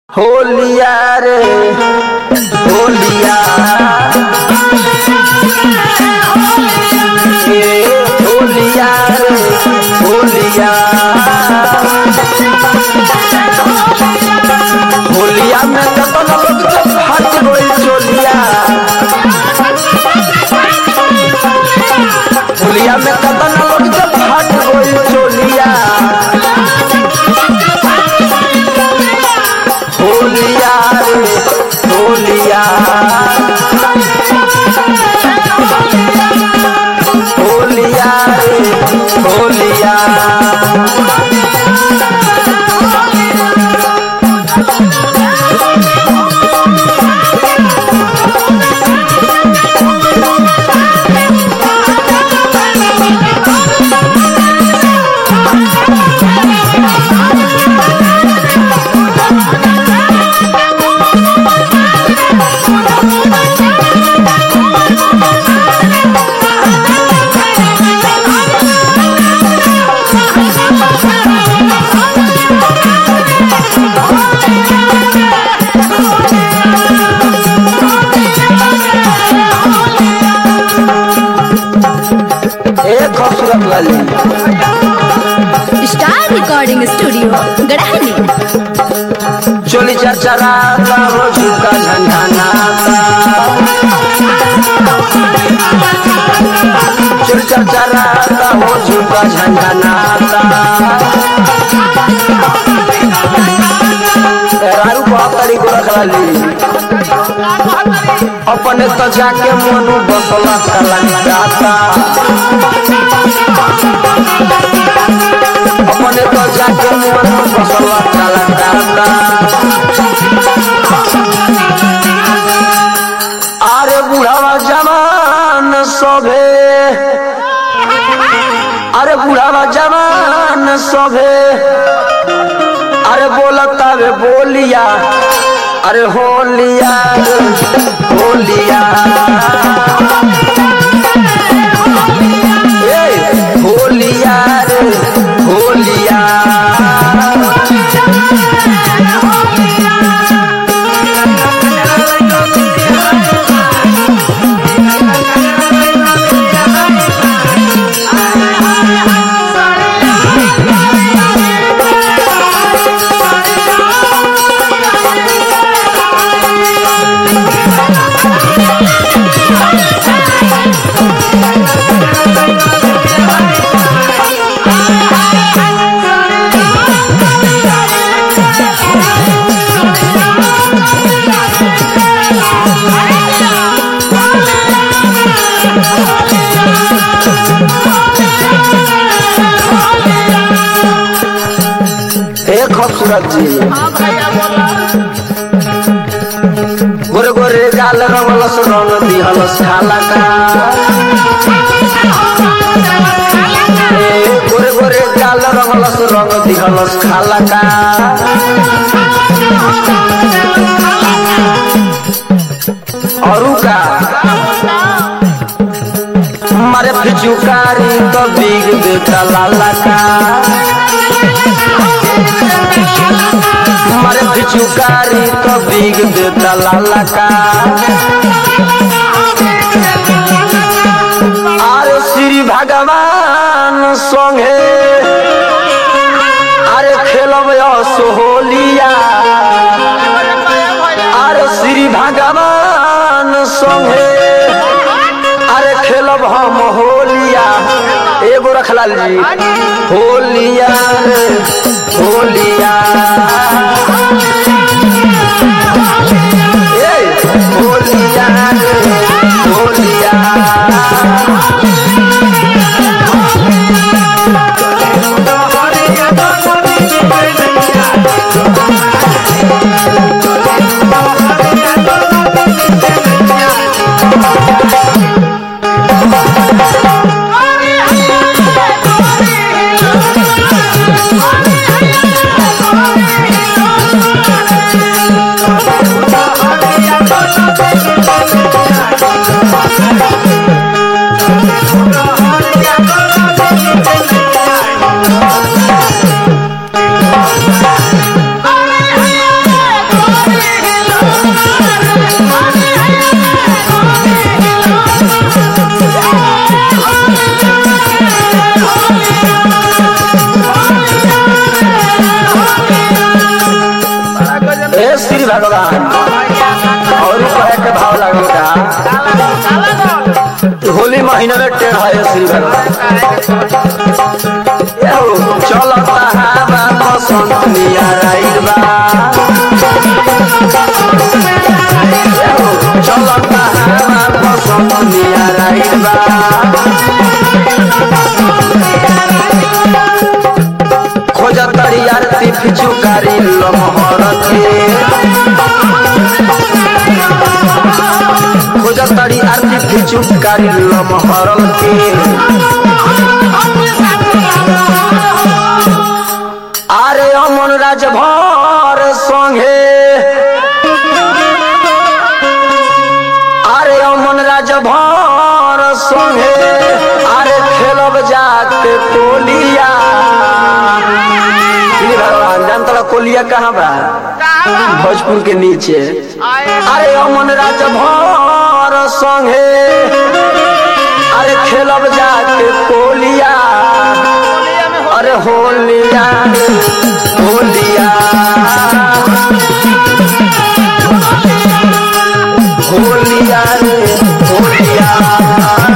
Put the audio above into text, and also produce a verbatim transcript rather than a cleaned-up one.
होलिया रे होलिया ये होलिया रे होलिया होलिया में कतन लोग जब हट गई चोलिया होलिया में कतन लोग जब हट गई चोलिया होलिया रे होलिया होलिया रे होलिया खूबसूरत वाली स्टार रिकॉर्डिंग स्टूडियो गड़हनी चोली चरचराता रोजू का झंझनाता चोली चरचराता रोजू का झंझनाता रारू पहाड़ी को रख ली अपने तो जाके मनु बसला कलंकाता अपने तो जाके मनु बसला कलंकाता अरे बुढ़ावा जवान सभे अरे बुढ़ावा जवान सभे अरे बोलता वे बोलिया अरे होलिया होलिया होलिया रे होलिया खूबसूरत जी गोरे गोरे गाल रंगलस रंग दिहलस खाला का गोरे गोरे गाल रंगलस रंग दिहलस खाला का औरू का मारे फिचुकारी तो बिग देता लाला का मारे फिचुकारी तो बिग देता लाला का अरे श्री भगवान संगे अरे खेलब होलिया अरे श्री भगवान संगे अरे खेलब हम होलिया एगो रखलाल जी होलिया रे होलिया होलिया रे होलिया ए श्री भगवान और कहे के भाव लागल का होली महीना में टेढ़ है श्री भगवान चलता हवा बसंत मिया राइल बा चलता हवा बसंत मिया राइल बा खोज तरियार पिछु कारी लमहर के खोज तरियार पिछु कारी लमहर के अरे अमन राजभर संगे अरे अमन राजभर संगे अरे खेलब जाके कोलिया भगवान जानता कोलिया कहाँ बा भोजपुर के नीचे अरे अमन राजभर संगे अरे खेलब जाके कोलिया अरे होलिया होलिया होलिया रे होलिया